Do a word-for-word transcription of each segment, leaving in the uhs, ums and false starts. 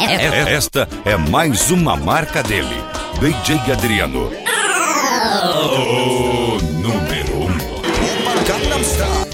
Esta é mais uma marca dele, D J Adriano. O número um. Gangnam Style.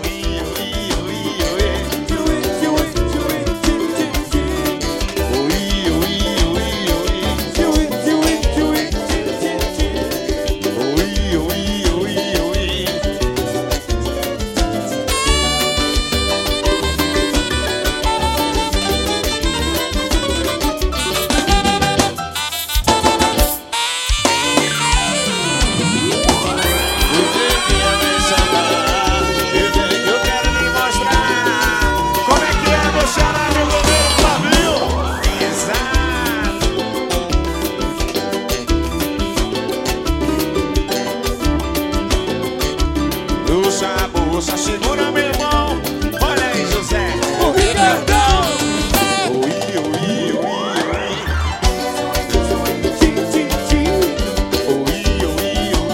Puxa a bolsa, segura meu irmão. Olha aí, José. O Rinaldão. Oi, oi, oi, oi.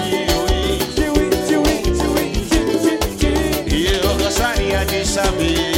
Oi, oi, oi, oi. E eu gostaria de saber